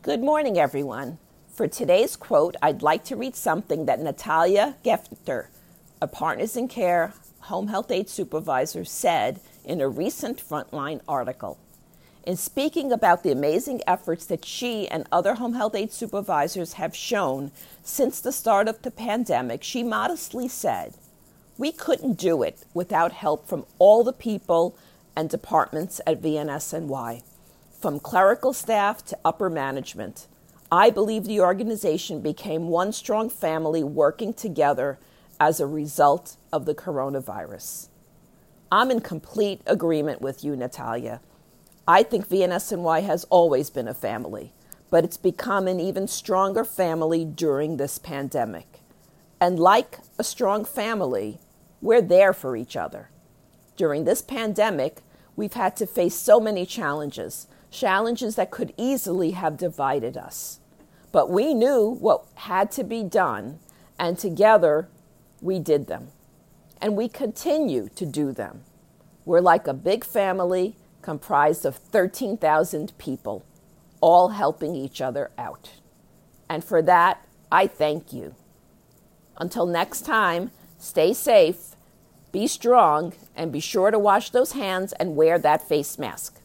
Good morning, everyone. For today's quote, I'd like to read something that Natalia Gefter, a Partners in Care home health aide supervisor, said in a recent Frontline article. In speaking about the amazing efforts that she and other home health aide supervisors have shown since the start of the pandemic, she modestly said, "We couldn't do it without help from all the people and departments at VNSNY. From clerical staff to upper management, I believe the organization became one strong family working together as a result of the coronavirus." I'm in complete agreement with you, Natalia. I think VNSNY has always been a family, but it's become an even stronger family during this pandemic. And like a strong family, we're there for each other. During this pandemic, we've had to face so many challenges that could easily have divided us. But we knew what had to be done, and together we did them. And we continue to do them. We're like a big family comprised of 13,000 people, all helping each other out. And for that, I thank you. Until next time, stay safe, be strong, and be sure to wash those hands and wear that face mask.